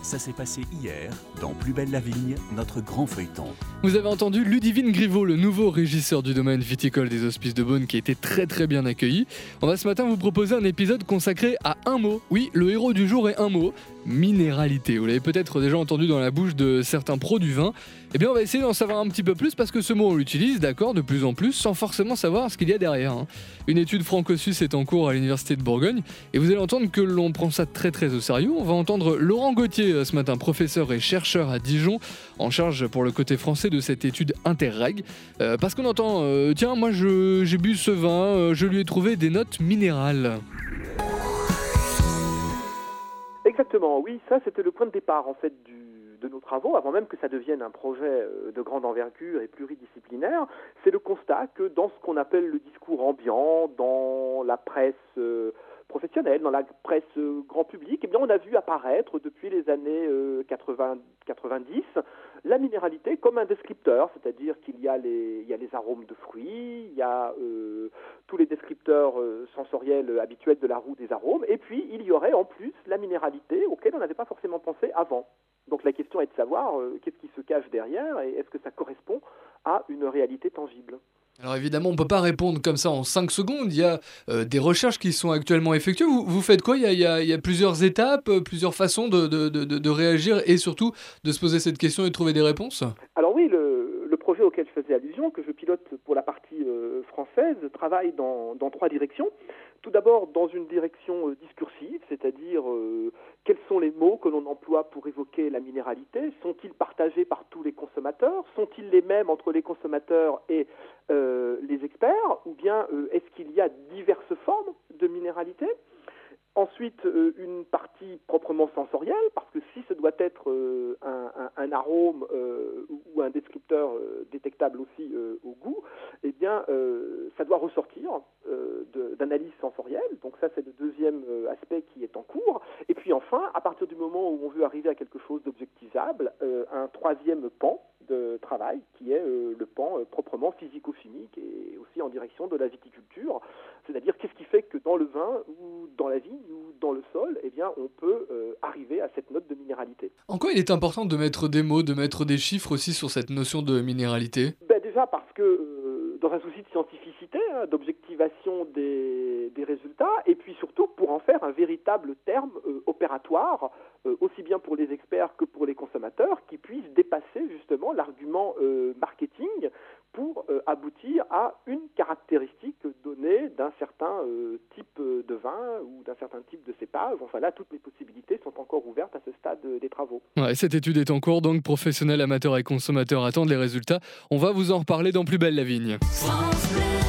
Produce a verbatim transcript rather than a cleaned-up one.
Ça s'est passé hier, dans Plus belle la vigne, notre grand feuilleton. Vous avez entendu Ludivine Griveau, le nouveau régisseur du domaine viticole des Hospices de Beaune, qui a été très très bien accueilli. On va ce matin vous proposer un épisode consacré à un mot. Oui, le héros du jour est un mot, minéralité. Vous l'avez peut-être déjà entendu dans la bouche de certains pros du vin. Eh bien, on va essayer d'en savoir un petit peu plus parce que ce mot, on l'utilise, d'accord, de plus en plus, sans forcément savoir ce qu'il y a derrière. Hein. Une étude franco-suisse est en cours à l'Université de Bourgogne et vous allez entendre que l'on prend ça très très au sérieux. On va entendre Laurent Gauthier ce matin, professeur et chercheur à Dijon, en charge pour le côté français de cette étude Interreg. Euh, parce qu'on entend, euh, tiens, moi je, j'ai bu ce vin, euh, je lui ai trouvé des notes minérales. Exactement, oui, ça c'était le point de départ en fait du, de nos travaux, avant même que ça devienne un projet de grande envergure et pluridisciplinaire. C'est le constat que dans ce qu'on appelle le discours ambiant, dans la presse euh, professionnelle, dans la presse euh, grand public, eh bien on a vu apparaître depuis les années euh, quatre-vingts quatre-vingt-dix la minéralité comme un descripteur, c'est-à-dire qu'il y a les, il y a les arômes de fruits, il y a euh, tous les descripteurs euh, sensoriels habituels de la roue des arômes, et puis il y aurait en plus la minéralité auquel on n'avait pas forcément pensé avant. Donc la question est de savoir euh, qu'est-ce qui se cache derrière et est-ce que ça correspond à une réalité tangible. Alors évidemment, on ne peut pas répondre comme ça en cinq secondes. Il y a euh, des recherches qui sont actuellement effectuées. Vous, vous faites quoi ? il y, a, il, y a, il y a plusieurs étapes, euh, plusieurs façons de, de, de, de réagir et surtout de se poser cette question et de trouver des réponses ? Alors oui, le, le projet auquel je faisais allusion, que je pilote pour la partie euh, française, travaille dans, dans trois directions. Tout d'abord dans une direction euh, discursive, c'est-à-dire euh, quels sont les mots que l'on emploie pour évoquer la minéralité ? Sont-ils partagés par tous les consommateurs ? Sont-ils les mêmes entre les consommateurs et euh, les experts ? Ou bien euh, est-ce qu'il y a diverses formes de minéralité ? Ensuite, euh, une partie proprement sensorielle, parce que si ce doit être euh, un, un, un arôme euh, ou un descripteur euh, détectable aussi euh, au goût, eh bien, euh, ça doit ressortir euh, de, d'analyse sensorielle. Donc ça, c'est le deuxième euh, aspect qui est en cours. Et puis enfin, à partir du moment où on veut arriver à quelque chose d'objectivable, euh, un troisième pan de travail qui est euh, le pan euh, proprement physico-chimique et aussi en direction de la viticulture, c'est-à-dire qu'est-ce qui fait que dans le vin ou dans la vigne ou dans le sol, eh bien, on peut euh, arriver à cette note de minéralité. En quoi il est important de mettre des mots, de mettre des chiffres aussi sur cette notion de minéralité ? Ben déjà parce que euh, dans un souci de scientificité, hein, d'objectivation des, des résultats, et puis surtout pour en faire un véritable terme euh, opératoire, euh, aussi bien pour les experts que pour les consommateurs, qui puissent dépasser justement l'argument euh, marketing pour euh, aboutir à une caractéristique donnée d'un certain euh, type de vin ou d'un certain type de cépage. Enfin là, toutes les possibilités sont encore ouvertes à ce stade euh, des travaux. Ouais, cette étude est en cours, donc professionnels, amateurs et consommateurs attendent les résultats. On va vous en reparler dans Plus belle la vigne. France Bleu.